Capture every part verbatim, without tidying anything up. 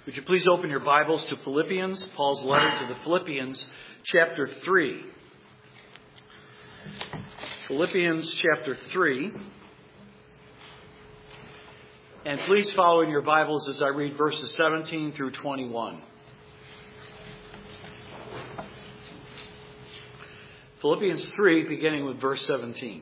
Would you please open your Bibles to Philippians, Paul's letter to the Philippians, chapter three. Philippians chapter three. And please follow in your Bibles as I read verses seventeen through twenty-one. Philippians three, beginning with verse seventeen.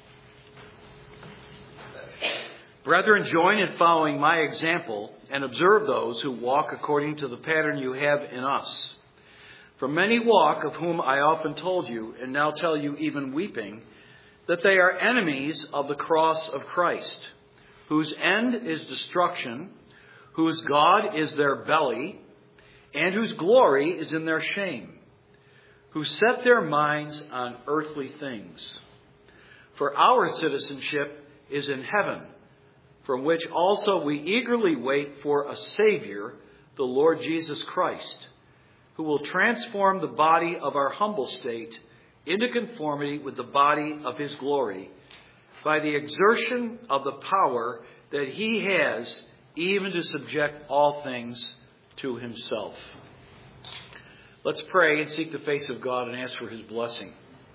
Brethren, join in following my example and observe those who walk according to the pattern you have in us. For many walk, of whom I often told you, and now tell you even weeping, that they are enemies of the cross of Christ, whose end is destruction, whose God is their belly, and whose glory is in their shame, who set their minds on earthly things. For our citizenship is in heaven, from which also we eagerly wait for a Savior, the Lord Jesus Christ, who will transform the body of our humble state into conformity with the body of his glory, by the exertion of the power that he has even to subject all things to himself. Let's pray and seek the face of God and ask for his blessing.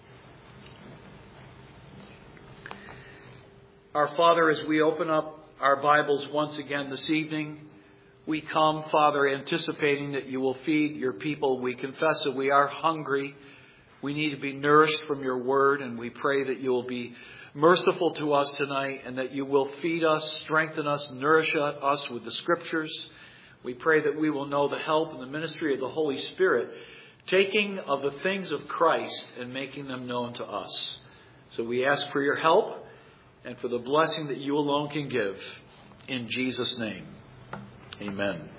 Our Father, as we open up our Bibles once again this evening, we come, Father, anticipating that you will feed your people. We confess that we are hungry. We need to be nourished from your word, and we pray that you will be merciful to us tonight and that you will feed us, strengthen us, nourish us with the Scriptures. We pray that we will know the help and the ministry of the Holy Spirit, taking of the things of Christ and making them known to us. So we ask for your help and for the blessing that you alone can give. In Jesus' name, amen.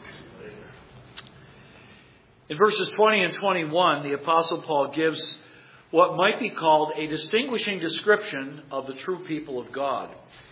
In verses twenty and twenty-one, the Apostle Paul gives what might be called a distinguishing description of the true people of God.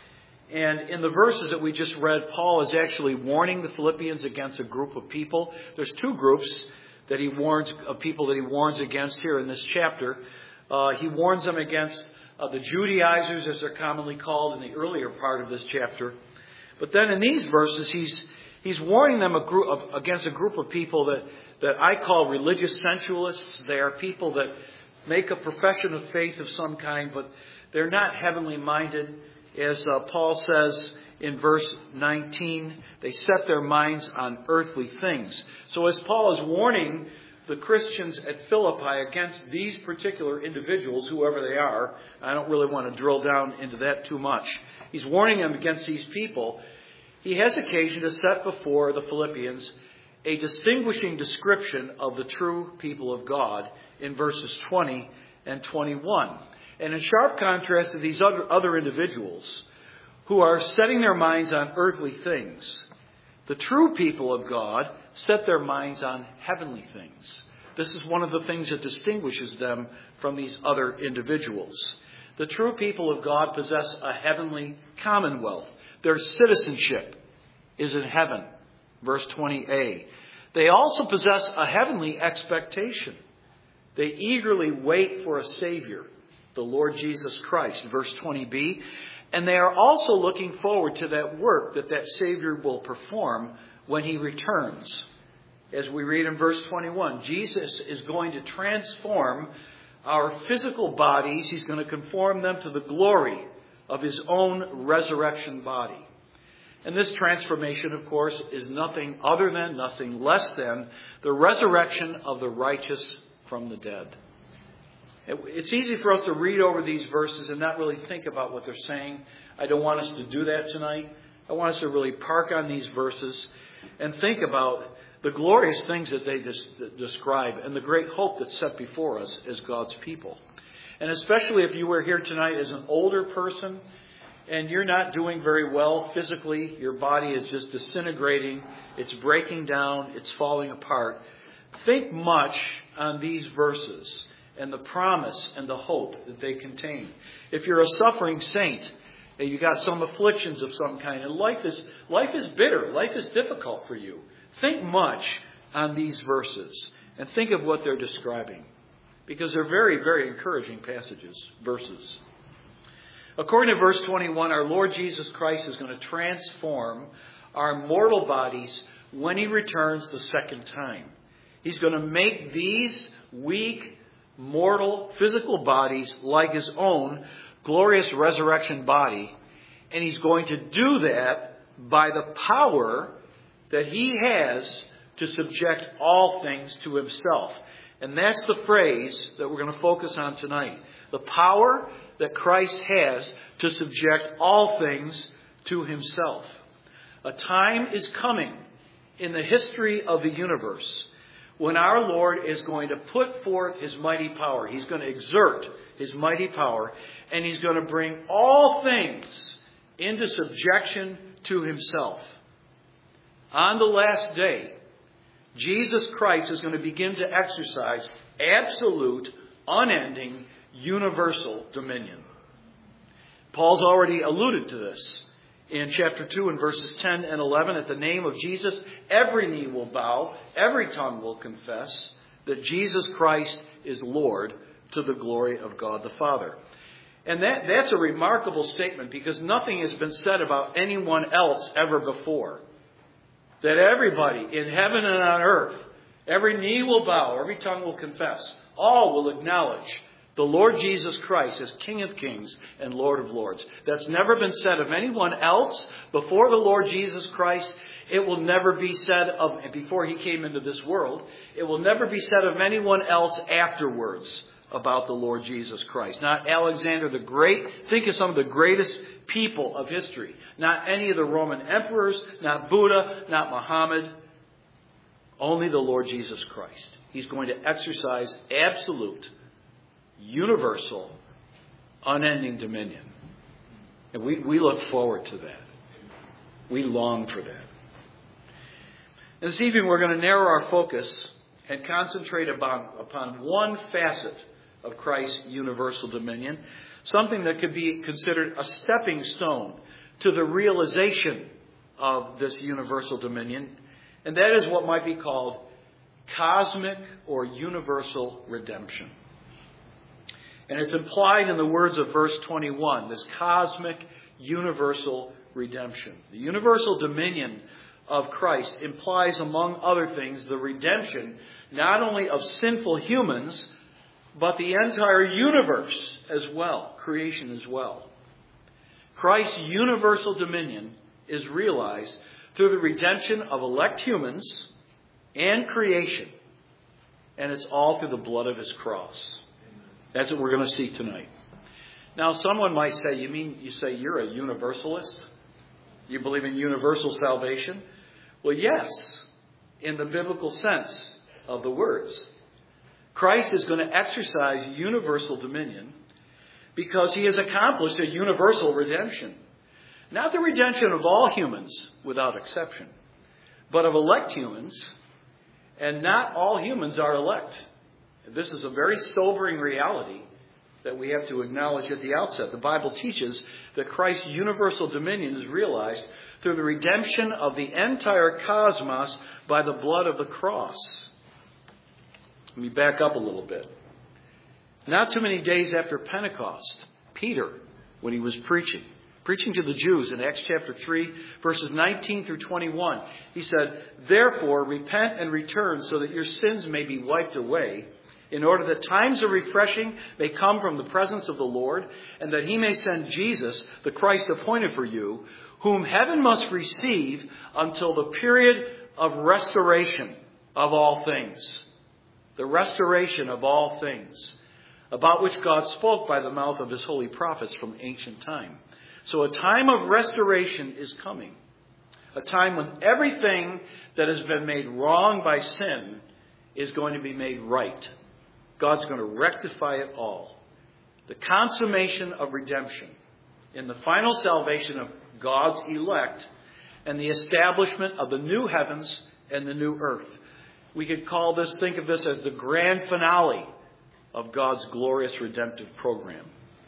And in the verses that we just read, Paul is actually warning the Philippians against a group of people. There's two groups that he warns of people that he warns against here in this chapter. Uh, he warns them against uh, the Judaizers, as they're commonly called in the earlier part of this chapter. But then in these verses, he's he's warning them a group of, against a group of people that, that I call religious sensualists. They are people that make a profession of faith of some kind, but they're not heavenly minded. As uh, Paul says in verse nineteen, they set their minds on earthly things. So as Paul is warning the Christians at Philippi against these particular individuals, whoever they are, I don't really want to drill down into that too much. He's warning them against these people. He has occasion to set before the Philippians a distinguishing description of the true people of God in verses twenty and twenty-one. And in sharp contrast to these other, other individuals who are setting their minds on earthly things, the true people of God set their minds on heavenly things. This is one of the things that distinguishes them from these other individuals. The true people of God possess a heavenly commonwealth. Their citizenship is in heaven. Verse twenty a. They also possess a heavenly expectation. They eagerly wait for a Savior, the Lord Jesus Christ. Verse twenty b. And they are also looking forward to that work that that Savior will perform when he returns. As we read in verse twenty-one, Jesus is going to transform our physical bodies. He's going to conform them to the glory of his own resurrection body. And this transformation, of course, is nothing other than, nothing less than, the resurrection of the righteous from the dead. It's easy for us to read over these verses and not really think about what they're saying. I don't want us to do that tonight. I want us to really park on these verses and think about the glorious things that they des- describe and the great hope that's set before us as God's people. And especially if you were here tonight as an older person and you're not doing very well physically, your body is just disintegrating, it's breaking down, it's falling apart. Think much on these verses and the promise and the hope that they contain. If you're a suffering saint and you got some afflictions of some kind, and life is life is bitter, life is difficult for you, think much on these verses and think of what they're describing, because they're very, very encouraging passages, verses. According to verse twenty-one, our Lord Jesus Christ is going to transform our mortal bodies when he returns the second time. He's going to make these weak, mortal, physical bodies like his own glorious resurrection body. And he's going to do that by the power that he has to subject all things to himself. And that's the phrase that we're going to focus on tonight. The power that Christ has to subject all things to himself. A time is coming in the history of the universe when our Lord is going to put forth his mighty power. He's going to exert his mighty power, and he's going to bring all things into subjection to himself. On the last day, Jesus Christ is going to begin to exercise absolute, unending, universal dominion. Paul's already alluded to this in chapter two and verses ten and eleven. At the name of Jesus, every knee will bow, every tongue will confess that Jesus Christ is Lord, to the glory of God the Father. And that, that's a remarkable statement, because nothing has been said about anyone else ever before. That everybody in heaven and on earth, every knee will bow, every tongue will confess. All will acknowledge the Lord Jesus Christ as King of Kings and Lord of Lords. That's never been said of anyone else before the Lord Jesus Christ. It will never be said of, before he came into this world, it will never be said of anyone else afterwards about the Lord Jesus Christ. Not Alexander the Great. Think of some of the greatest people of history. Not any of the Roman emperors, not Buddha, not Muhammad. Only the Lord Jesus Christ. He's going to exercise absolute, universal, unending dominion. And we, we look forward to that. We long for that. And this evening we're going to narrow our focus and concentrate upon, upon one facet of Christ's universal dominion, something that could be considered a stepping stone to the realization of this universal dominion, and that is what might be called cosmic or universal redemption. And it's implied in the words of verse twenty-one, this cosmic universal redemption. The universal dominion of Christ implies, among other things, the redemption not only of sinful humans, but the entire universe as well, creation as well. Christ's universal dominion is realized through the redemption of elect humans and creation. And it's all through the blood of his cross. That's what we're going to see tonight. Now, someone might say, you mean you say you're a universalist? You believe in universal salvation? Well, yes, in the biblical sense of the words. Christ is going to exercise universal dominion because he has accomplished a universal redemption. Not the redemption of all humans without exception, but of elect humans. And not all humans are elect. This is a very sobering reality that we have to acknowledge at the outset. The Bible teaches that Christ's universal dominion is realized through the redemption of the entire cosmos by the blood of the cross. Let me back up a little bit. Not too many days after Pentecost, Peter, when he was preaching, preaching to the Jews in Acts chapter three, verses nineteen through twenty-one, he said, "Therefore repent and return so that your sins may be wiped away, in order that times of refreshing may come from the presence of the Lord, and that he may send Jesus, the Christ appointed for you, whom heaven must receive until the period of restoration of all things." The restoration of all things, about which God spoke by the mouth of his holy prophets from ancient time. So a time of restoration is coming. A time when everything that has been made wrong by sin is going to be made right. God's going to rectify it all. The consummation of redemption in the final salvation of God's elect and the establishment of the new heavens and the new earth. We could call this, think of this as the grand finale of God's glorious redemptive program.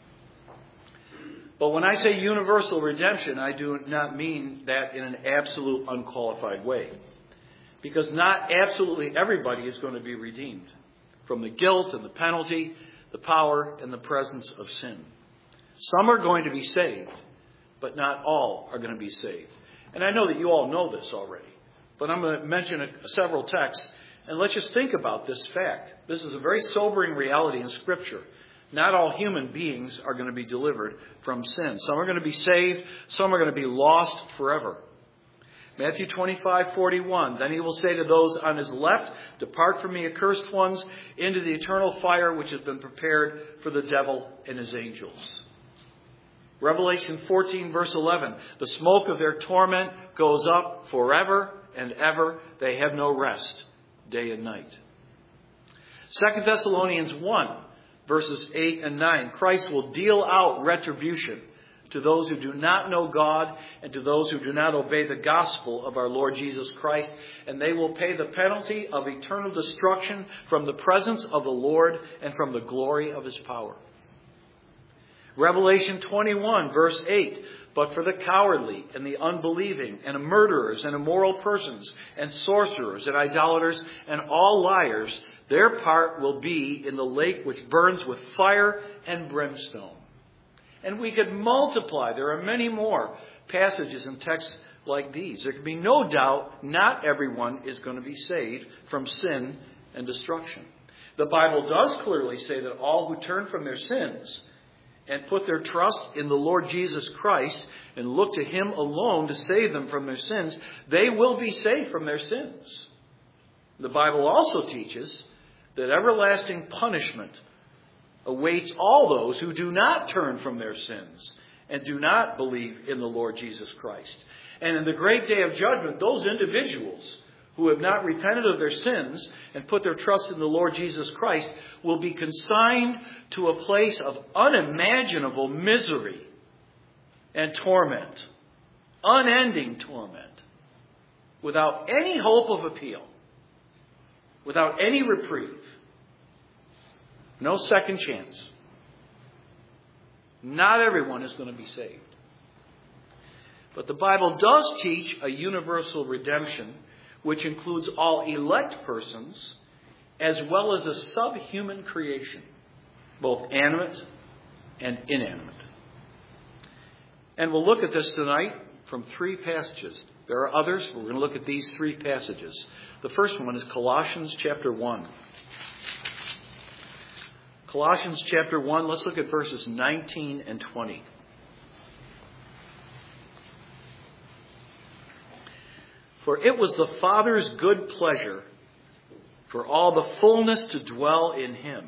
But when I say universal redemption, I do not mean that in an absolute, unqualified way. Because not absolutely everybody is going to be redeemed from the guilt and the penalty, the power and the presence of sin. Some are going to be saved, but not all are going to be saved. And I know that you all know this already. But I'm going to mention a, several texts. And let's just think about this fact. This is a very sobering reality in Scripture. Not all human beings are going to be delivered from sin. Some are going to be saved. Some are going to be lost forever. Matthew twenty-five forty-one. Then he will say to those on his left, "Depart from me, accursed ones, into the eternal fire which has been prepared for the devil and his angels." Revelation fourteen verse eleven. The smoke of their torment goes up forever and ever. They have no rest, day and night. Second Thessalonians one verses eight and nine. Christ will deal out retribution to those who do not know God and to those who do not obey the gospel of our Lord Jesus Christ. And they will pay the penalty of eternal destruction from the presence of the Lord and from the glory of his power. Revelation twenty-one verse eight. But for the cowardly and the unbelieving and murderers and immoral persons and sorcerers and idolaters and all liars, their part will be in the lake which burns with fire and brimstone. And we could multiply. There are many more passages and texts like these. There can be no doubt not everyone is going to be saved from sin and destruction. The Bible does clearly say that all who turn from their sins and put their trust in the Lord Jesus Christ and look to him alone to save them from their sins, they will be saved from their sins. The Bible also teaches that everlasting punishment awaits all those who do not turn from their sins and do not believe in the Lord Jesus Christ. And in the great day of judgment, those individuals who have not repented of their sins and put their trust in the Lord Jesus Christ will be consigned to a place of unimaginable misery and torment, unending torment, without any hope of appeal, without any reprieve. No second chance. Not everyone is going to be saved. But the Bible does teach a universal redemption, which includes all elect persons, as well as a subhuman creation, both animate and inanimate. And we'll look at this tonight from three passages. There are others, but we're going to look at these three passages. The first one is Colossians chapter one. Colossians chapter one, let's look at verses nineteen and twenty. For it was the Father's good pleasure for all the fullness to dwell in him,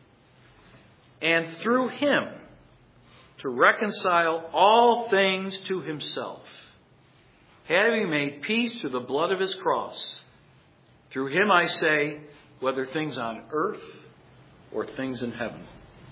and through him to reconcile all things to himself, having made peace through the blood of his cross. Through him, I say, whether things on earth or things in heaven.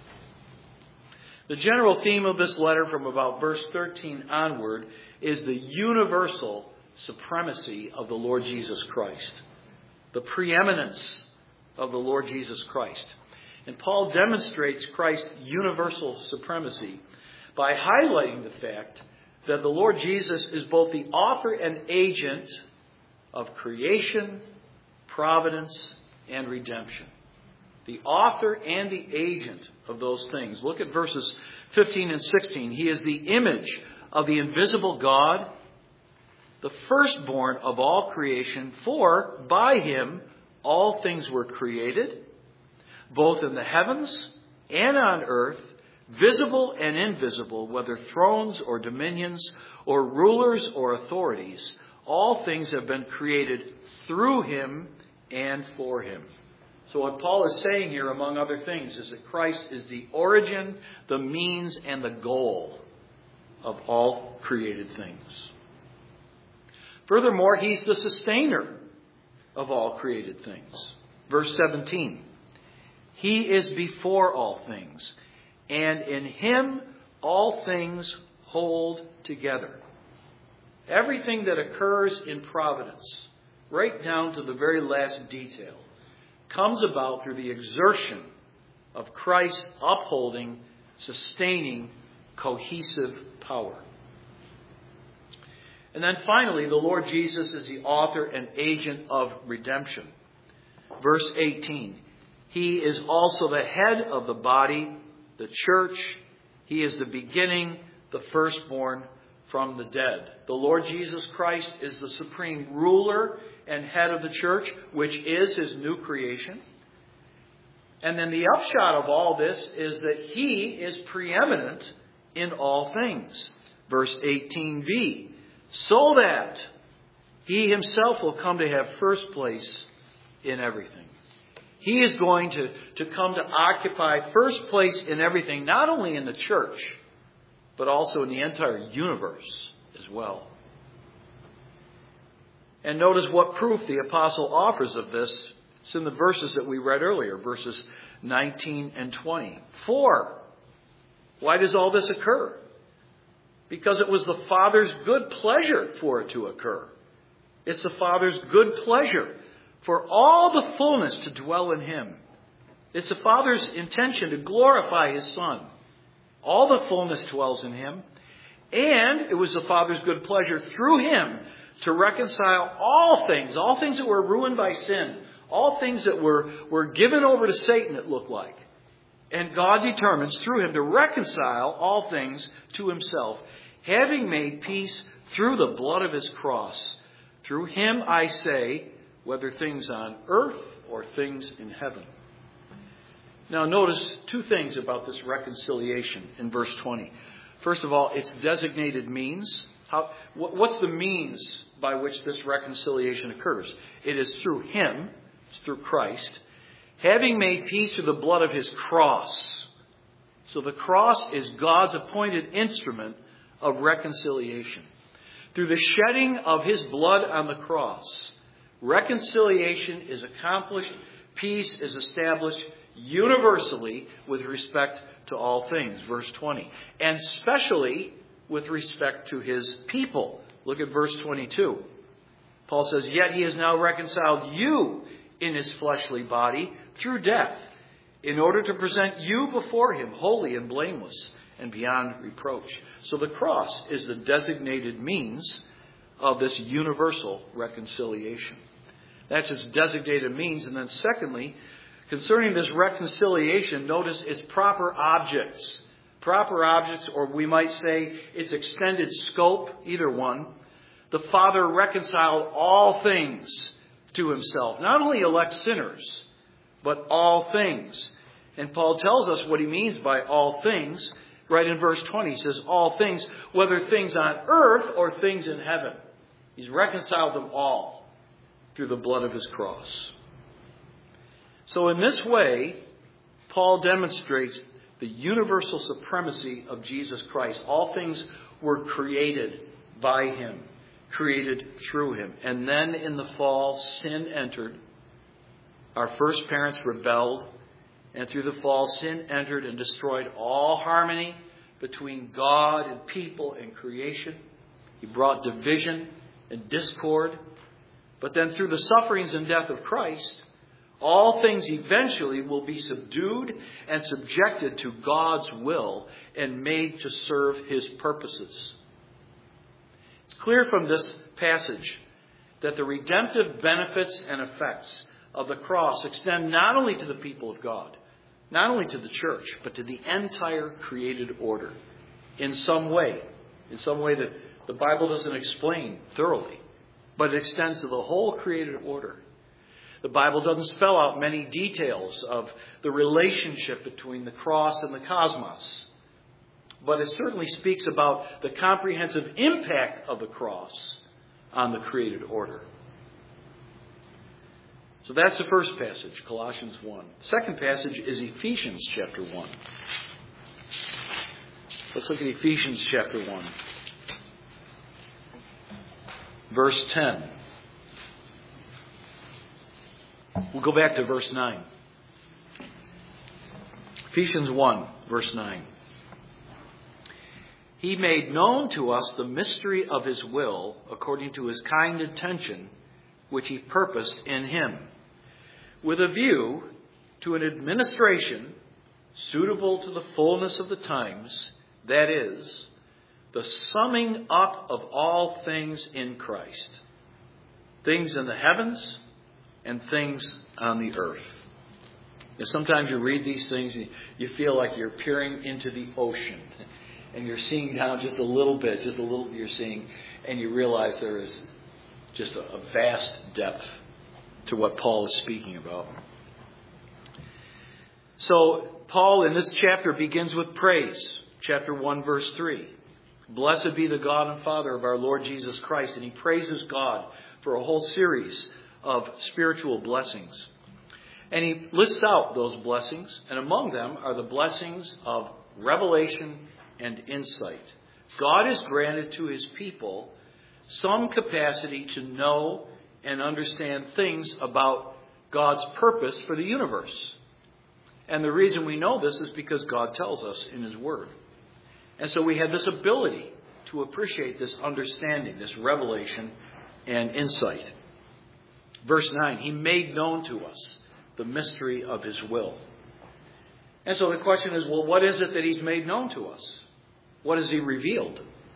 The general theme of this letter from about verse thirteen onward is the universal supremacy of the Lord Jesus Christ. The preeminence of the Lord Jesus Christ. And Paul demonstrates Christ's universal supremacy by highlighting the fact that the Lord Jesus is both the author and agent of creation, providence, and redemption. The author and the agent of those things. Look at verses fifteen and sixteen. He is the image of the invisible God, the firstborn of all creation, for by him all things were created, both in the heavens and on earth, visible and invisible, whether thrones or dominions or rulers or authorities. All things have been created through him and for him. So what Paul is saying here, among other things, is that Christ is the origin, the means, and the goal of all created things. Furthermore, he's the sustainer of all created things. Verse seventeen. He is before all things, and in him all things hold together. Everything that occurs in providence, right down to the very last detail, comes about through the exertion of Christ's upholding, sustaining, cohesive power. And then finally, the Lord Jesus is the author and agent of redemption. Verse eighteen. He is also the head of the body, the church. He is the beginning, the firstborn from the dead. The Lord Jesus Christ is the supreme ruler and head of the church, which is his new creation. And then the upshot of all this is that he is preeminent in all things. Verse eighteen b. So that he himself will come to have first place in everything. He is going to, to come to occupy first place in everything, not only in the church, but also in the entire universe as well. And notice what proof the apostle offers of this. It's in the verses that we read earlier, verses nineteen and twenty. For, why does all this occur? Because it was the Father's good pleasure for it to occur. It's the Father's good pleasure for all the fullness to dwell in him. It's the Father's intention to glorify his Son. All the fullness dwells in him. And it was the Father's good pleasure through him to reconcile all things, all things that were ruined by sin, all things that were, were given over to Satan, it looked like. And God determines through him to reconcile all things to himself, having made peace through the blood of his cross. Through him, I say, whether things on earth or things in heaven. Now notice two things about this reconciliation in verse twenty. First of all, its designated means. How, what's the means by which this reconciliation occurs? It is through him. It's through Christ. Having made peace through the blood of his cross. So the cross is God's appointed instrument of reconciliation. Through the shedding of his blood on the cross, reconciliation is accomplished, peace is established universally with respect to all things. Verse twenty. And especially with respect to his people. Look at verse twenty-two. Paul says, yet he has now reconciled you in his fleshly body through death, in order to present you before him holy and blameless and beyond reproach. So the cross is the designated means of this universal reconciliation. That's its designated means. And then secondly, concerning this reconciliation, notice its proper objects. Proper objects, or we might say its extended scope, either one. The Father reconciled all things to himself. Not only elect sinners, but all things. And Paul tells us what he means by all things. Right in verse twenty, he says, all things, whether things on earth or things in heaven. He's reconciled them all through the blood of his cross. So in this way, Paul demonstrates the universal supremacy of Jesus Christ. All things were created by him, created through him. And then in the fall, sin entered. Our first parents rebelled. And through the fall, sin entered and destroyed all harmony between God and people and creation. He brought division and discord. But then through the sufferings and death of Christ, all things eventually will be subdued and subjected to God's will and made to serve his purposes. It's clear from this passage that the redemptive benefits and effects of the cross extend not only to the people of God, not only to the church, but to the entire created order in some way, in some way that the Bible doesn't explain thoroughly, but it extends to the whole created order. The Bible doesn't spell out many details of the relationship between the cross and the cosmos, but it certainly speaks about the comprehensive impact of the cross on the created order. So that's the first passage, Colossians one. The second passage is Ephesians chapter one. Let's look at Ephesians chapter one. Verse ten. We'll go back to verse nine. Ephesians one, verse nine. He made known to us the mystery of his will according to his kind intention, which he purposed in him, with a view to an administration suitable to the fullness of the times, that is, the summing up of all things in Christ, things in the heavens and things on the earth. You know, sometimes you read these things and you feel like you're peering into the ocean. and you're seeing down just a little bit, just a little you're seeing, and you realize there is just a, a vast depth to what Paul is speaking about. So Paul in this chapter begins with praise. Chapter one, verse three. Blessed be the God and Father of our Lord Jesus Christ. And he praises God for a whole series of spiritual blessings. And he lists out those blessings. And among them are the blessings of revelation and insight. God has granted to his people some capacity to know and understand things about God's purpose for the universe. And the reason we know this is because God tells us in his word. And so we have this ability to appreciate this understanding, this revelation and insight. Verse nine, he made known to us the mystery of his will. And so the question is, well, what is it that he's made known to us? What has he revealed?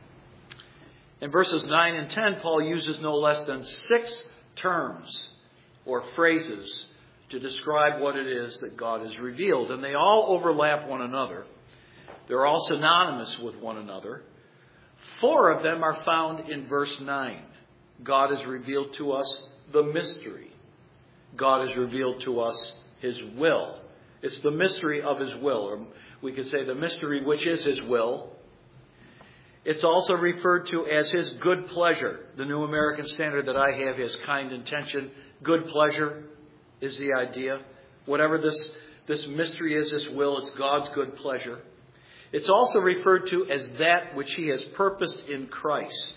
In verses nine and ten, Paul uses no less than six terms or phrases to describe what it is that God has revealed. And they all overlap one another. They're all synonymous with one another. Four of them are found in verse nine. God has revealed to us the mystery. God has revealed to us his will. It's the mystery of his will. Or we could say the mystery which is his will. It's also referred to as his good pleasure. The New American Standard that I have is kind intention. Good pleasure is the idea. Whatever this, this mystery is, this will, it's God's good pleasure. It's also referred to as that which he has purposed in Christ.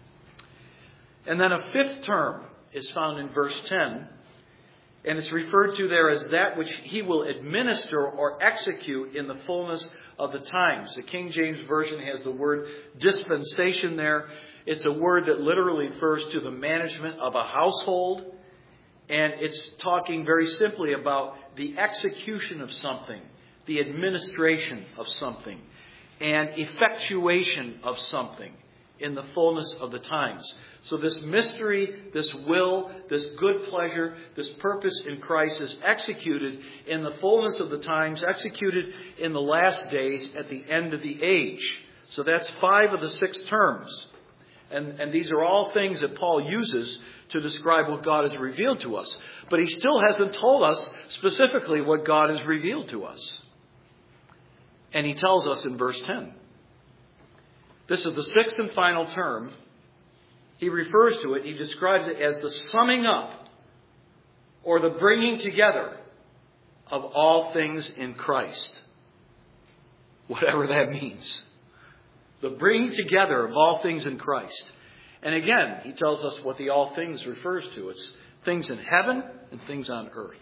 And then a fifth term is found in verse ten. And it's referred to there as that which he will administer or execute in the fullness of the times. The King James Version has the word dispensation there. It's a word that literally refers to the management of a household. And it's talking very simply about the execution of something, the administration of something, and effectuation of something in the fullness of the times. So this mystery, this will, this good pleasure, this purpose in Christ is executed in the fullness of the times, executed in the last days at the end of the age. So that's five of the six terms. And, and these are all things that Paul uses to describe what God has revealed to us. But he still hasn't told us specifically what God has revealed to us. And he tells us in verse ten. This is the sixth and final term. He refers to it, he describes it as the summing up or the bringing together of all things in Christ. Whatever that means. The bringing together of all things in Christ. And again, he tells us what the all things refers to. It's things in heaven and things on earth.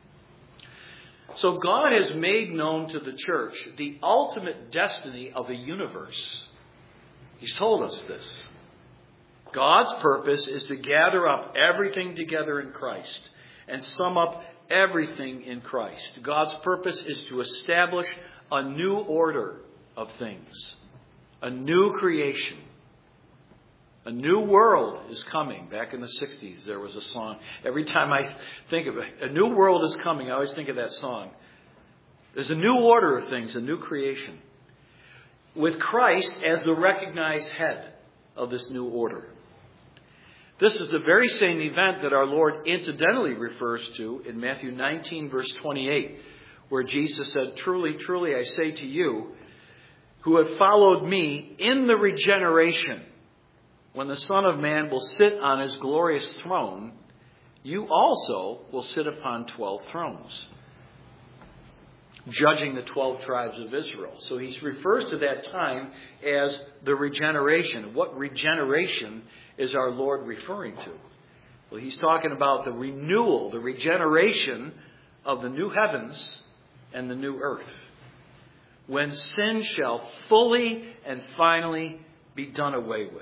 So God has made known to the church the ultimate destiny of the universe. He's told us this. God's purpose is to gather up everything together in Christ and sum up everything in Christ. God's purpose is to establish a new order of things, a new creation. A new world is coming. Back in the sixties, there was a song. Every time I think of it, a new world is coming, I always think of that song. There's a new order of things, a new creation. With Christ as the recognized head of this new order. This is the very same event that our Lord incidentally refers to in Matthew nineteen, verse twenty-eight, where Jesus said, "Truly, truly, I say to you, who have followed me in the regeneration, when the Son of Man will sit on his glorious throne, you also will sit upon twelve thrones," judging the twelve tribes of Israel. So he refers to that time as the regeneration. What regeneration is our Lord referring to? Well, he's talking about the renewal, the regeneration of the new heavens and the new earth, when sin shall fully and finally be done away with.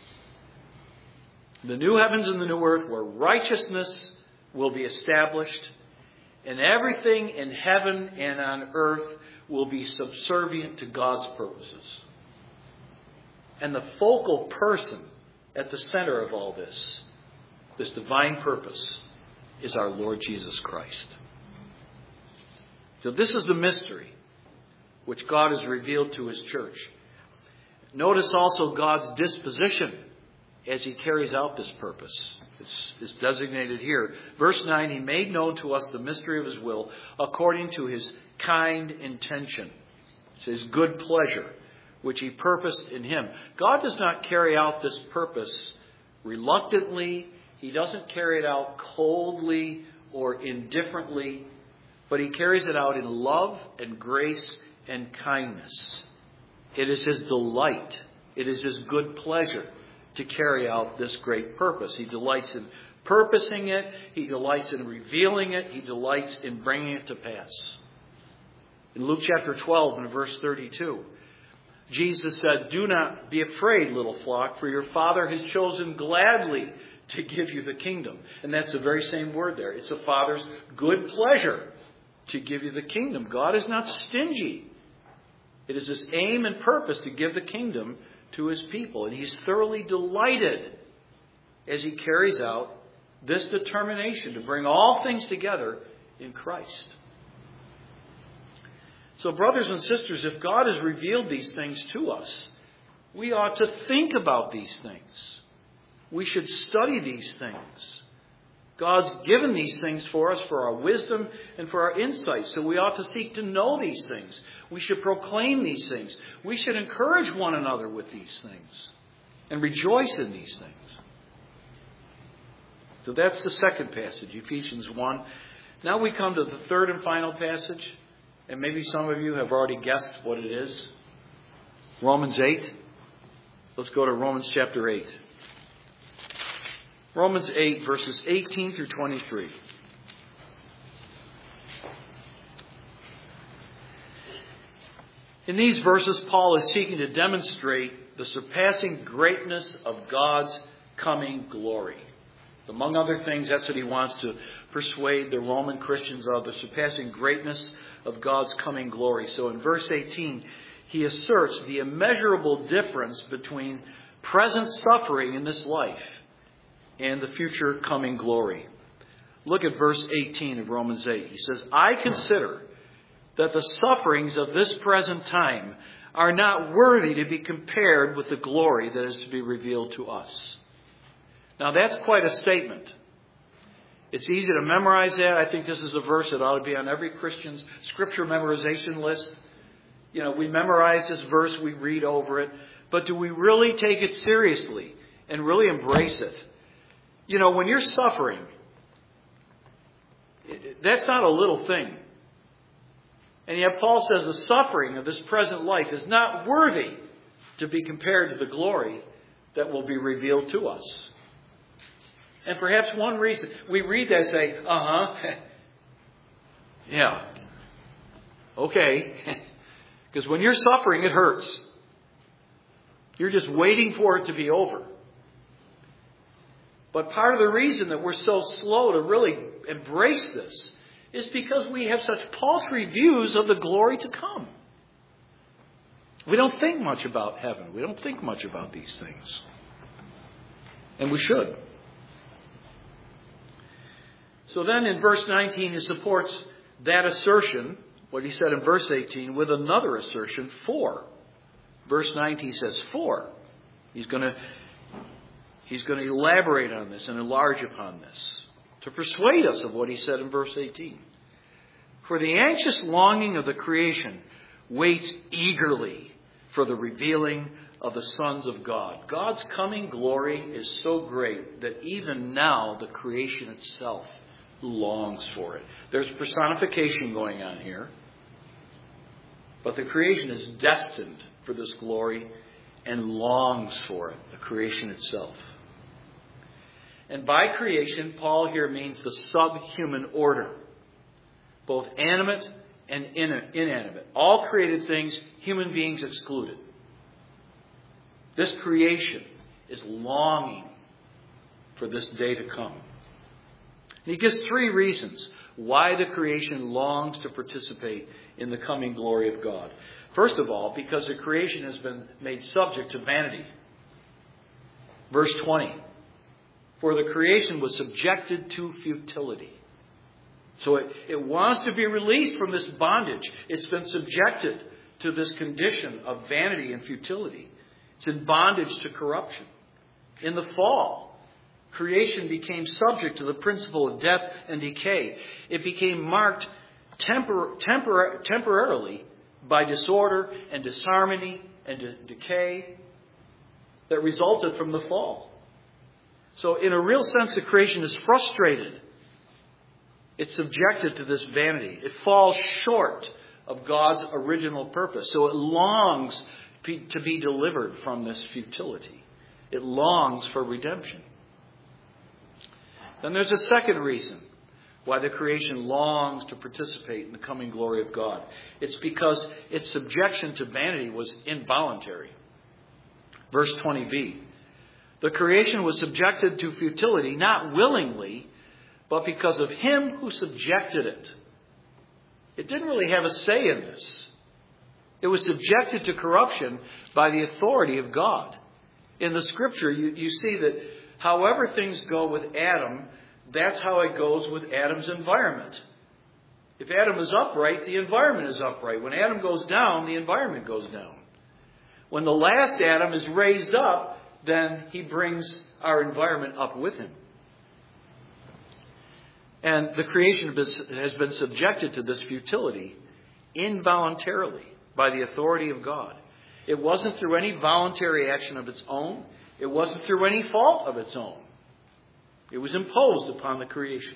The new heavens and the new earth where righteousness will be established, and everything in heaven and on earth will be subservient to God's purposes. And the focal person at the center of all this, this divine purpose, is our Lord Jesus Christ. So this is the mystery which God has revealed to his church. Notice also God's disposition as he carries out this purpose. It's, it's designated here. Verse nine, he made known to us the mystery of his will according to his kind intention. It's his good pleasure, which he purposed in him. God does not carry out this purpose reluctantly. He doesn't carry it out coldly or indifferently, but he carries it out in love and grace and kindness. It is his delight. It is his good pleasure to carry out this great purpose. He delights in purposing it. He delights in revealing it. He delights in bringing it to pass. In Luke chapter twelve and verse thirty-two, Jesus said, "Do not be afraid, little flock, for your Father has chosen gladly to give you the kingdom." And that's the very same word there. It's the Father's good pleasure to give you the kingdom. God is not stingy. It is his aim and purpose to give the kingdom to his people. And he's thoroughly delighted as he carries out this determination to bring all things together in Christ. So, brothers and sisters, if God has revealed these things to us, we ought to think about these things. We should study these things. God's given these things for us for our wisdom and for our insight. So we ought to seek to know these things. We should proclaim these things. We should encourage one another with these things and rejoice in these things. So that's the second passage, Ephesians one. Now we come to the third and final passage. And maybe some of you have already guessed what it is. Romans eight. Let's go to Romans chapter eight. Romans eight, verses eighteen through twenty-three. In these verses, Paul is seeking to demonstrate the surpassing greatness of God's coming glory. Among other things, that's what he wants to persuade the Roman Christians of, the surpassing greatness of God's coming glory. So in verse eighteen, he asserts the immeasurable difference between present suffering in this life and the future coming glory. Look at verse eighteen of Romans eight. He says, "I consider that the sufferings of this present time are not worthy to be compared with the glory that is to be revealed to us." Now that's quite a statement. It's easy to memorize that. I think this is a verse that ought to be on every Christian's scripture memorization list. You know, we memorize this verse, we read over it. But do we really take it seriously and really embrace it? You know, when you're suffering, that's not a little thing. And yet Paul says the suffering of this present life is not worthy to be compared to the glory that will be revealed to us. And perhaps one reason we read that and say, uh-huh, yeah, okay. Because when you're suffering, it hurts. You're just waiting for it to be over. But part of the reason that we're so slow to really embrace this is because we have such paltry views of the glory to come. We don't think much about heaven. We don't think much about these things. And we should. So then in verse nineteen, he supports that assertion, what he said in verse eighteen, with another assertion, for. Verse nineteen says, for. He's going to, he's going to elaborate on this and enlarge upon this to persuade us of what he said in verse eighteen. For the anxious longing of the creation waits eagerly for the revealing of the sons of God. God's coming glory is so great that even now the creation itself longs for it. There's personification going on here. But the creation is destined for this glory and longs for it, the creation itself. And by creation, Paul here means the subhuman order, both animate and inanimate. All created things, human beings excluded. This creation is longing for this day to come. And he gives three reasons why the creation longs to participate in the coming glory of God. First of all, because the creation has been made subject to vanity. Verse twenty. For the creation was subjected to futility. So it, it wants to be released from this bondage. It's been subjected to this condition of vanity and futility. It's in bondage to corruption. In the fall, creation became subject to the principle of death and decay. It became marked tempor- tempor- temporarily by disorder and disharmony and de- decay that resulted from the fall. So in a real sense, the creation is frustrated. It's subjected to this vanity. It falls short of God's original purpose. So it longs to be delivered from this futility. It longs for redemption. Then there's a second reason why the creation longs to participate in the coming glory of God. It's because its subjection to vanity was involuntary. Verse twenty b. The creation was subjected to futility, not willingly, but because of him who subjected it. It didn't really have a say in this. It was subjected to corruption by the authority of God. In the scripture, you, you see that however things go with Adam, that's how it goes with Adam's environment. If Adam is upright, the environment is upright. When Adam goes down, the environment goes down. When the last Adam is raised up, then he brings our environment up with him. And the creation has been subjected to this futility involuntarily by the authority of God. It wasn't through any voluntary action of its own. It wasn't through any fault of its own. It was imposed upon the creation.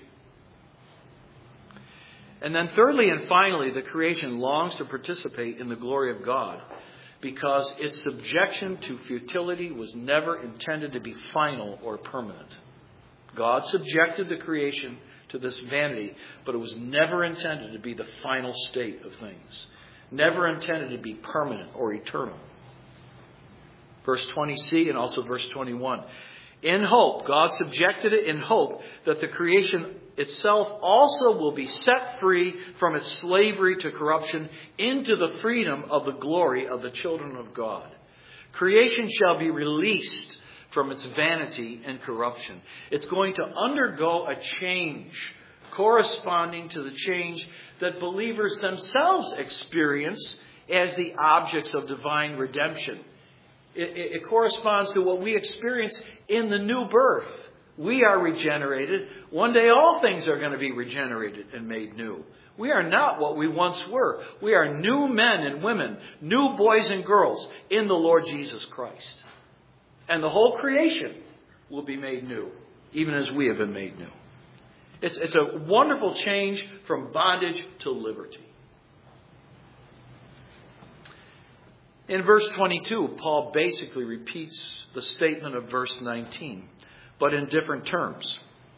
And then thirdly and finally, the creation longs to participate in the glory of God because its subjection to futility was never intended to be final or permanent. God subjected the creation to this vanity, but it was never intended to be the final state of things. Never intended to be permanent or eternal. Verse twenty c and also verse twenty-one. In hope, God subjected it in hope that the creation itself also will be set free from its slavery to corruption into the freedom of the glory of the children of God. Creation shall be released from its vanity and corruption. It's going to undergo a change corresponding to the change that believers themselves experience as the objects of divine redemption. It, it, it corresponds to what we experience in the new birth. We are regenerated. One day all things are going to be regenerated and made new. We are not what we once were. We are new men and women, new boys and girls in the Lord Jesus Christ. And the whole creation will be made new, even as we have been made new. It's, it's a wonderful change from bondage to liberty. In verse twenty-two, Paul basically repeats the statement of verse nineteen, but in different terms.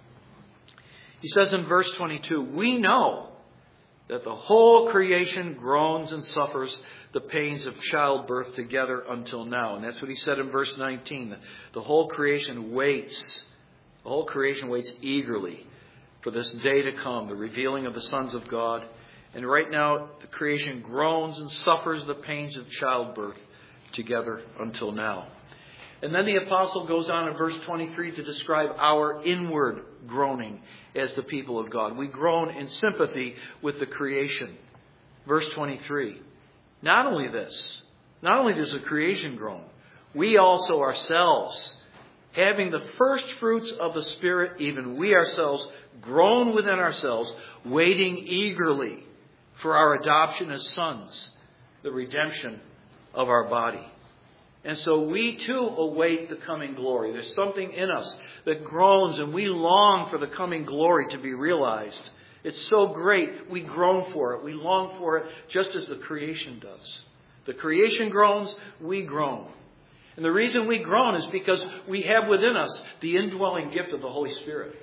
He says in verse twenty-two, we know that the whole creation groans and suffers the pains of childbirth together until now. And that's what he said in verse nineteen. The whole creation waits. The whole creation waits eagerly for this day to come, the revealing of the sons of God. And right now, the creation groans and suffers the pains of childbirth together until now. And then the apostle goes on in verse twenty-three to describe our inward groaning as the people of God. We groan in sympathy with the creation. Verse twenty-three. Not only this, not only does the creation groan, we also ourselves, having the first fruits of the Spirit, even we ourselves groan within ourselves, waiting eagerly for our adoption as sons, the redemption of our body. And so we too await the coming glory. There's something in us that groans and we long for the coming glory to be realized. It's so great. We groan for it. We long for it just as the creation does. The creation groans, we groan. And the reason we groan is because we have within us the indwelling gift of the Holy Spirit.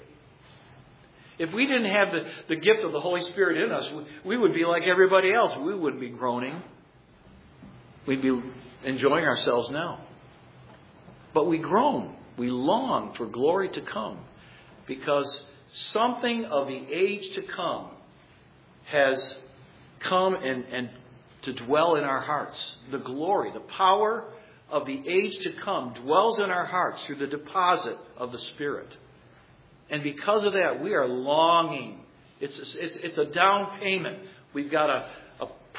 If we didn't have the, the gift of the Holy Spirit in us, we, we would be like everybody else. We wouldn't be groaning. We'd be enjoying ourselves now. But we groan. We long for glory to come because something of the age to come has come and, and to dwell in our hearts. The glory, the power of the age to come dwells in our hearts through the deposit of the Spirit. And because of that, we are longing. It's a, it's, it's a down payment. We've got a, a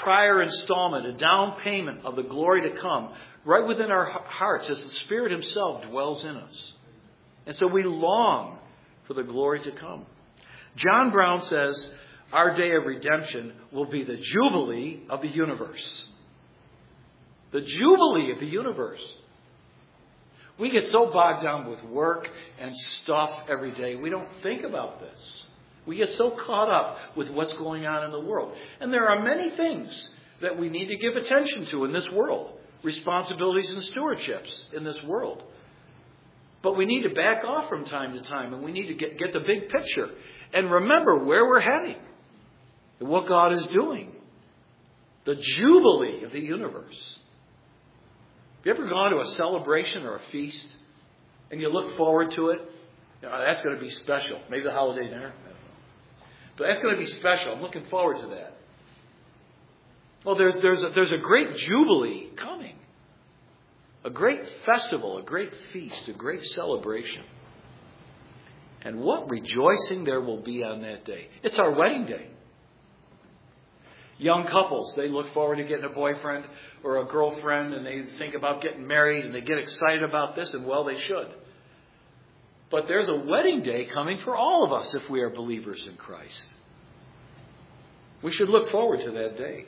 prior installment, a down payment of the glory to come, right within our hearts as the Spirit Himself dwells in us. And so we long for the glory to come. John Brown says our day of redemption will be the jubilee of the universe. The jubilee of the universe. We get so bogged down with work and stuff every day, we don't think about this. We get so caught up with what's going on in the world. And there are many things that we need to give attention to in this world. Responsibilities and stewardships in this world. But we need to back off from time to time, and we need to get, get the big picture and remember where we're heading and what God is doing. The jubilee of the universe. Have you ever gone to a celebration or a feast and you look forward to it? You know, that's going to be special. Maybe the holiday dinner. I don't know. But that's going to be special. I'm looking forward to that. Well, there's, there's, a, there's a great jubilee coming. A great festival, a great feast, a great celebration. And what rejoicing there will be on that day. It's our wedding day. Young couples, they look forward to getting a boyfriend or a girlfriend, and they think about getting married, and they get excited about this, and well, they should. But there's a wedding day coming for all of us if we are believers in Christ. We should look forward to that day.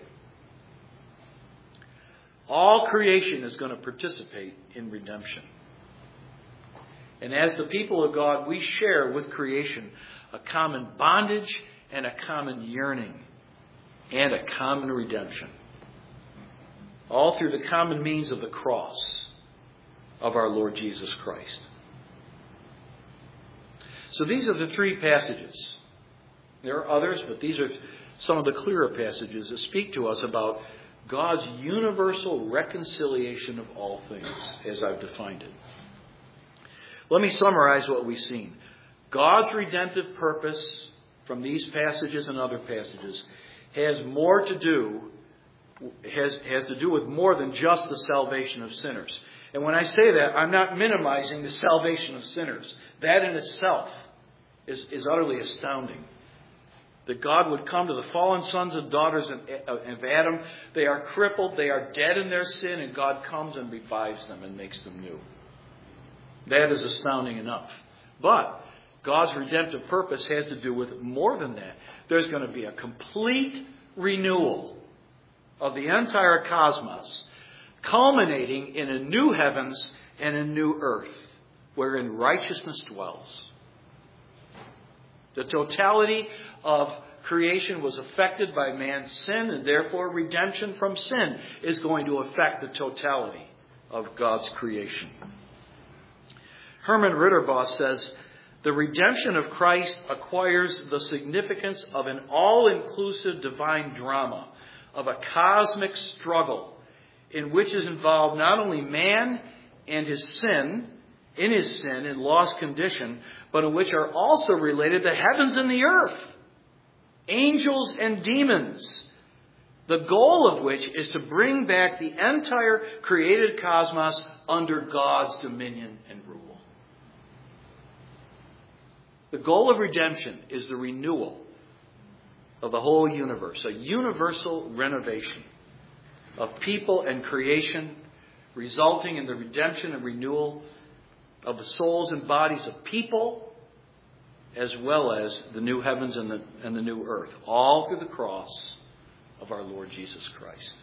All creation is going to participate in redemption. And as the people of God, we share with creation a common bondage and a common yearning and a common redemption. All through the common means of the cross of our Lord Jesus Christ. So these are the three passages. There are others, but these are some of the clearer passages that speak to us about God's universal reconciliation of all things, as I've defined it. Let me summarize what we've seen. God's redemptive purpose from these passages and other passages has more to do, has, has to do with more than just the salvation of sinners. And when I say that, I'm not minimizing the salvation of sinners. That in itself is, is utterly astounding. That God would come to the fallen sons and daughters of Adam. They are crippled, they are dead in their sin, and God comes and revives them and makes them new. That is astounding enough. But God's redemptive purpose has to do with more than that. There's going to be a complete renewal of the entire cosmos, culminating in a new heavens and a new earth, wherein righteousness dwells. The totality of creation was affected by man's sin, and therefore redemption from sin is going to affect the totality of God's creation. Herman Ritterboss says, the redemption of Christ acquires the significance of an all-inclusive divine drama, of a cosmic struggle in which is involved not only man and his sin, in his sin and lost condition, but in which are also related the heavens and the earth, angels and demons, the goal of which is to bring back the entire created cosmos under God's dominion and rule. The goal of redemption is the renewal of the whole universe, a universal renovation of people and creation, resulting in the redemption and renewal of the souls and bodies of people, as well as the new heavens and the, and the new earth, all through the cross of our Lord Jesus Christ.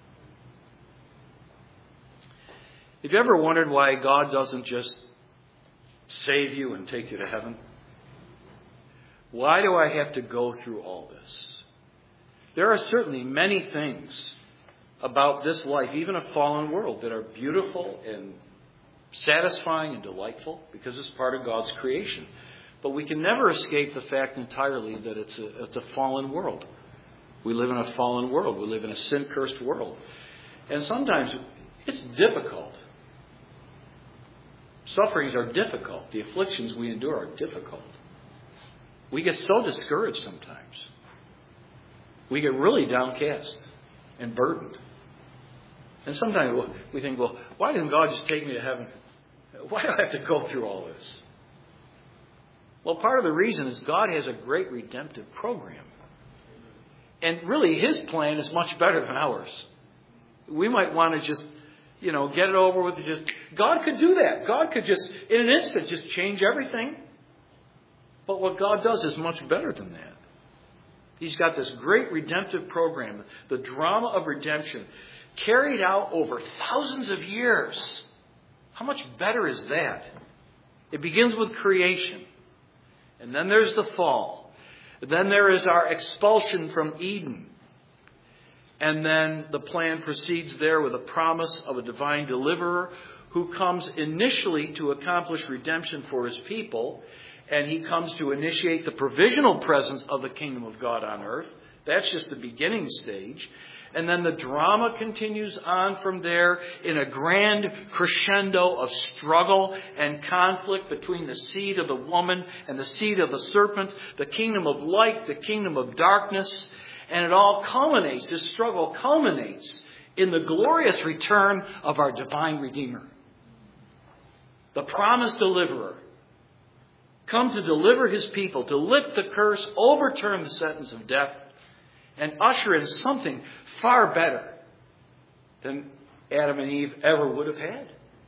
Have you ever wondered why God doesn't just save you and take you to heaven? Why do I have to go through all this? There are certainly many things about this life, even a fallen world, that are beautiful and satisfying and delightful because it's part of God's creation. But we can never escape the fact entirely that it's a, it's a fallen world. We live in a fallen world. We live in a sin-cursed world. And sometimes it's difficult. Sufferings are difficult. The afflictions we endure are difficult. We get so discouraged sometimes. We get really downcast and burdened. And sometimes we think, well, why didn't God just take me to heaven? Why do I have to go through all this? Well, part of the reason is God has a great redemptive program. And really, His plan is much better than ours. We might want to just, you know, get it over with. Just God could do that. God could just, in an instant, just change everything. But what God does is much better than that. He's got this great redemptive program, the drama of redemption, carried out over thousands of years. How much better is that? It begins with creation. And then there's the fall. Then there is our expulsion from Eden. And then the plan proceeds there with a promise of a divine deliverer who comes initially to accomplish redemption for His people. And He comes to initiate the provisional presence of the kingdom of God on earth. That's just the beginning stage. And then the drama continues on from there in a grand crescendo of struggle and conflict between the seed of the woman and the seed of the serpent, the kingdom of light, the kingdom of darkness. And it all culminates, this struggle culminates in the glorious return of our divine Redeemer. The promised deliverer. Come to deliver His people, to lift the curse, overturn the sentence of death, and usher in something far better than Adam and Eve ever would have had.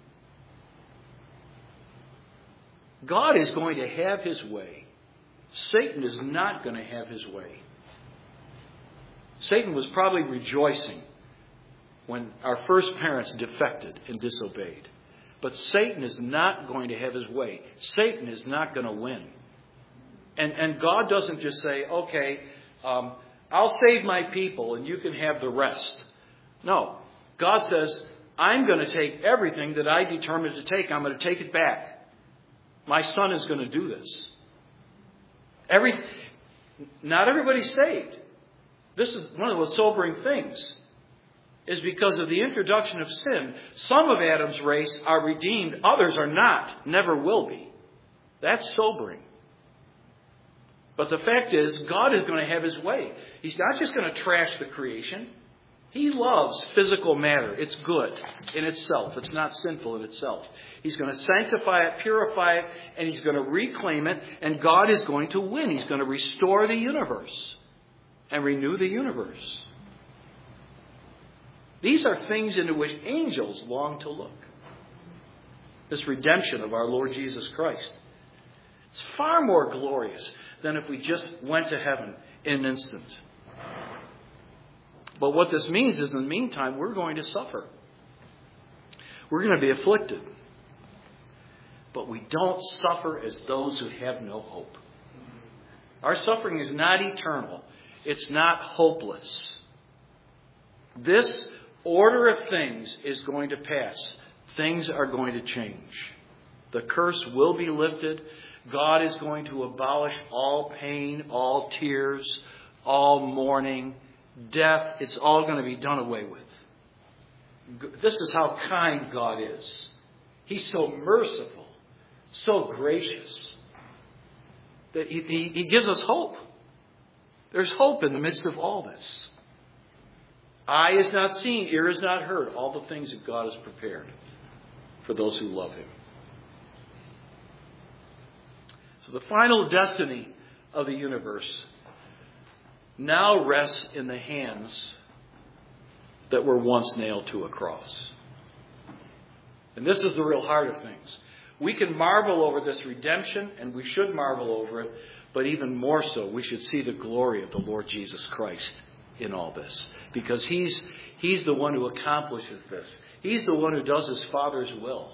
God is going to have His way. Satan is not going to have his way. Satan was probably rejoicing when our first parents defected and disobeyed. But Satan is not going to have his way. Satan is not going to win. And, and God doesn't just say, okay, um, I'll save my people and you can have the rest. No. God says, I'm going to take everything that I determined to take. I'm going to take it back. My son is going to do this. Every, not everybody's saved. This is one of the sobering things. Is because of the introduction of sin, some of Adam's race are redeemed, others are not, never will be. That's sobering. But the fact is, God is going to have His way. He's not just going to trash the creation. He loves physical matter. It's good in itself. It's not sinful in itself. He's going to sanctify it, purify it, and He's going to reclaim it, and God is going to win. He's going to restore the universe and renew the universe. These are things into which angels long to look. This redemption of our Lord Jesus Christ. It's far more glorious than if we just went to heaven in an instant. But what this means is in the meantime, we're going to suffer. We're going to be afflicted. But we don't suffer as those who have no hope. Our suffering is not eternal. It's not hopeless. This order of things is going to pass. Things are going to change. The curse will be lifted. God is going to abolish all pain, all tears, all mourning, death. It's all going to be done away with. This is how kind God is. He's so merciful, so gracious, that he, he, he gives us hope. There's hope in the midst of all this. Eye is not seen, ear is not heard. All the things that God has prepared for those who love Him. So the final destiny of the universe now rests in the hands that were once nailed to a cross. And this is the real heart of things. We can marvel over this redemption, and we should marvel over it, but even more so, we should see the glory of the Lord Jesus Christ in all this. Because he's, he's the one who accomplishes this. He's the one who does His Father's will.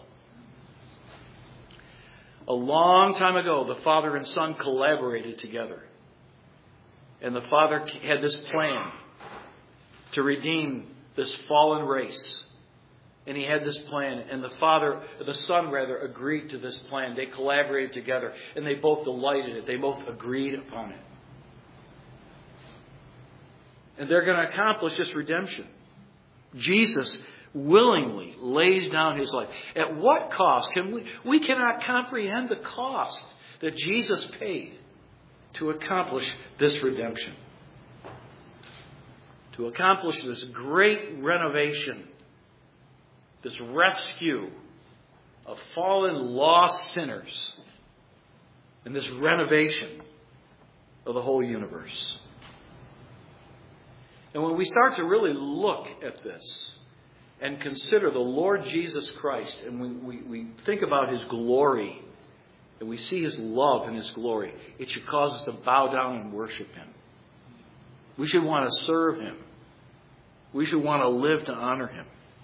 A long time ago, the Father and Son collaborated together. And the Father had this plan to redeem this fallen race. And He had this plan. And the Father, the Son rather, agreed to this plan. They collaborated together. And they both delighted in it. They both agreed upon it. And they're going to accomplish this redemption. Jesus willingly lays down His life. At what cost? Can we, we cannot comprehend the cost that Jesus paid to accomplish this redemption. To accomplish this great renovation, this rescue of fallen, lost sinners, and this renovation of the whole universe. And when we start to really look at this and consider the Lord Jesus Christ, and we, we, we think about His glory, and we see His love and His glory, it should cause us to bow down and worship Him. We should want to serve Him. We should want to live to honor Him.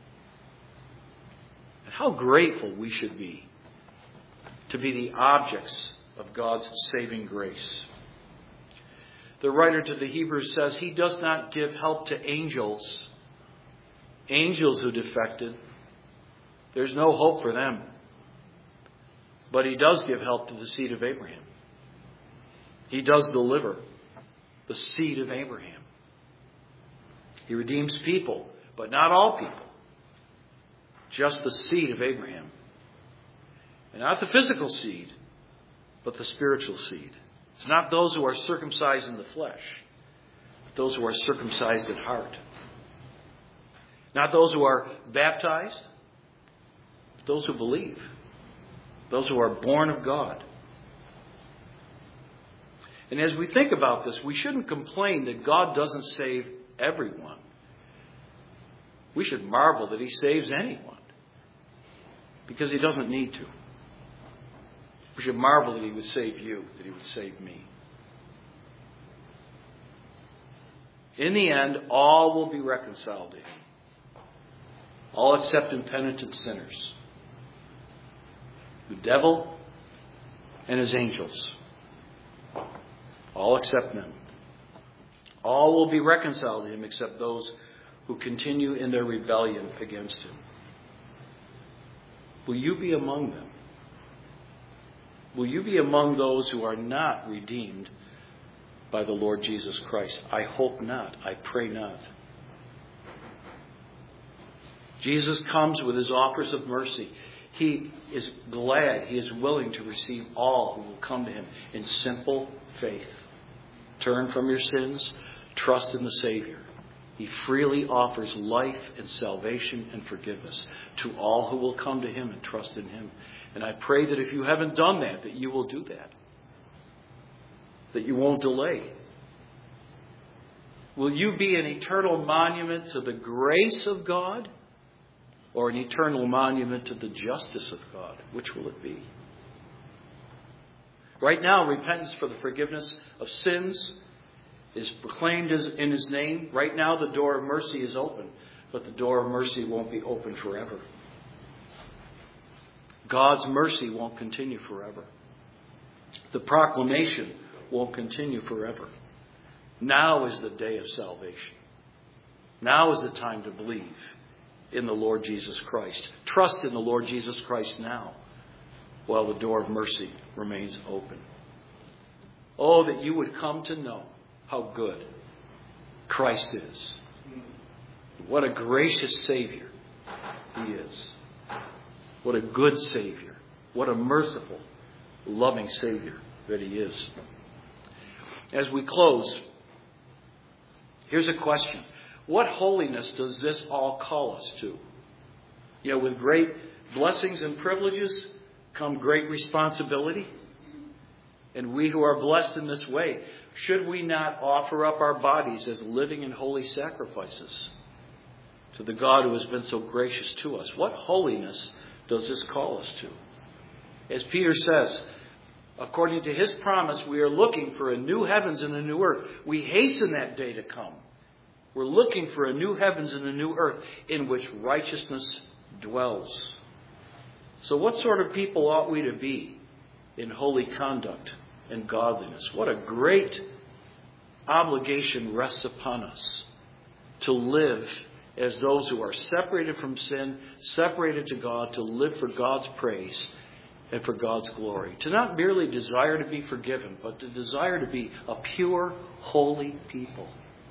And how grateful we should be to be the objects of God's saving grace. The writer to the Hebrews says He does not give help to angels. Angels who defected. There's no hope for them. But He does give help to the seed of Abraham. He does deliver the seed of Abraham. He redeems people, but not all people. Just the seed of Abraham. And not the physical seed, but the spiritual seed. It's not those who are circumcised in the flesh, but those who are circumcised at heart. Not those who are baptized, but those who believe. Those who are born of God. And as we think about this, we shouldn't complain that God doesn't save everyone. We should marvel that He saves anyone, because He doesn't need to. We should marvel that He would save you, that He would save me. In the end, all will be reconciled to Him. All except impenitent sinners. The devil and his angels. All except them. All will be reconciled to Him except those who continue in their rebellion against Him. Will you be among them? Will you be among those who are not redeemed by the Lord Jesus Christ? I hope not. I pray not. Jesus comes with His offers of mercy. He is glad, He is willing to receive all who will come to Him in simple faith. Turn from your sins, trust in the Savior. He freely offers life and salvation and forgiveness to all who will come to Him and trust in Him. And I pray that if you haven't done that, that you will do that. That you won't delay. Will you be an eternal monument to the grace of God, or an eternal monument to the justice of God? Which will it be? Right now, repentance for the forgiveness of sins is proclaimed in His name. Right now, the door of mercy is open, but the door of mercy won't be open forever. God's mercy won't continue forever. The proclamation won't continue forever. Now is the day of salvation. Now is the time to believe in the Lord Jesus Christ. Trust in the Lord Jesus Christ now, while the door of mercy remains open. Oh, that you would come to know how good Christ is. What a gracious Savior He is. What a good Savior. What a merciful, loving Savior that He is. As we close, here's a question. What holiness does this all call us to? You know, with great blessings and privileges come great responsibility. And we who are blessed in this way, should we not offer up our bodies as living and holy sacrifices to the God who has been so gracious to us? What holiness does this call us to? As Peter says, according to his promise, we are looking for a new heavens and a new earth. We hasten that day to come. We're looking for a new heavens and a new earth in which righteousness dwells. So what sort of people ought we to be in holy conduct and godliness? What a great obligation rests upon us to live as those who are separated from sin, separated to God, to live for God's praise and for God's glory. To not merely desire to be forgiven, but to desire to be a pure, holy people.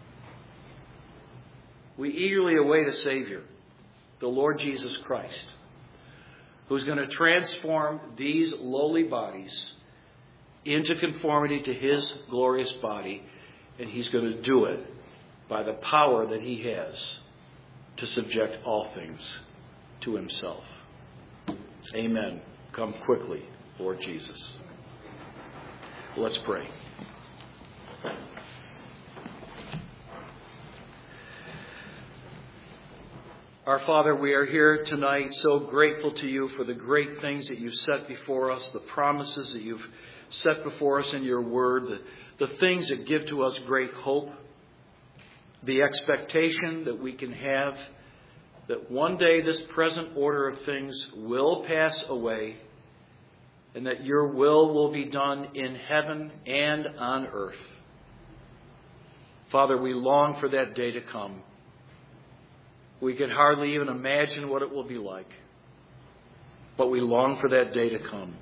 We eagerly await a Savior, the Lord Jesus Christ, who's going to transform these lowly bodies into conformity to His glorious body, and He's going to do it by the power that He has to subject all things to Himself. Amen. Come quickly, Lord Jesus. Let's pray. Our Father, we are here tonight so grateful to you for the great things that you've set before us, the promises that you've set before us in your word, the, the things that give to us great hope, the expectation that we can have that one day this present order of things will pass away and that your will will be done in heaven and on earth. Father, we long for that day to come. We could hardly even imagine what it will be like. But we long for that day to come.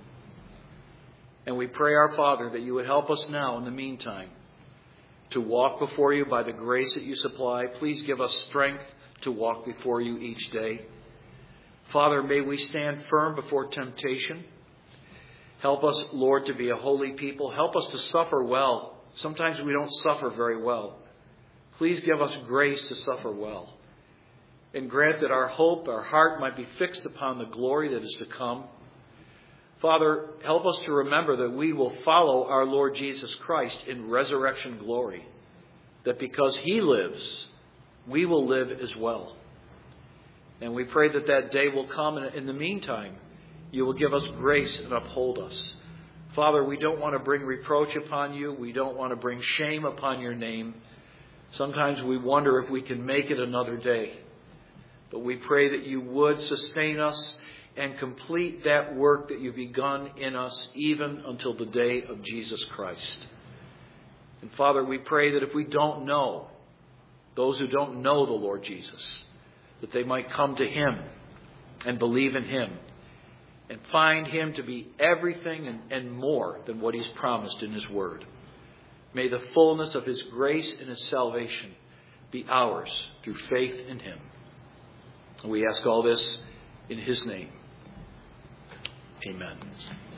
And we pray, our Father, that you would help us now in the meantime to walk before you by the grace that you supply. Please give us strength to walk before you each day. Father, may we stand firm before temptation. Help us, Lord, to be a holy people. Help us to suffer well. Sometimes we don't suffer very well. Please give us grace to suffer well. And grant that our hope, our heart might be fixed upon the glory that is to come. Father, help us to remember that we will follow our Lord Jesus Christ in resurrection glory. That because he lives, we will live as well. And we pray that that day will come, and in the meantime, you will give us grace and uphold us. Father, we don't want to bring reproach upon you. We don't want to bring shame upon your name. Sometimes we wonder if we can make it another day. But we pray that you would sustain us and complete that work that you've begun in us even until the day of Jesus Christ. And Father, we pray that if we don't know, those who don't know the Lord Jesus, that they might come to him and believe in him and find him to be everything and, and more than what he's promised in his word. May the fullness of his grace and his salvation be ours through faith in him. And we ask all this in his name. Amen.